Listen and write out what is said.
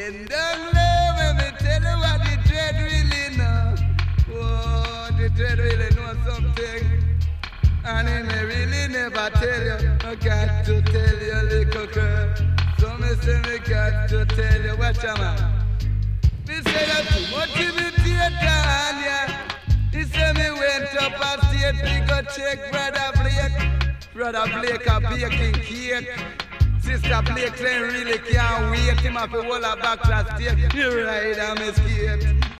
Bend down low, let me tell you what the dread really know. Oh, the dread really know something. And he may really never tell you. I got to tell you, little girl. So me say me got to tell you. Watch out, man. Me say that too much imitator, yeah. He say me went up a state, me go check Brother Blake. Brother Blake a baking cake. Sister Blake saying really can't wait. Him have to hold her back to state. You ride on me skate.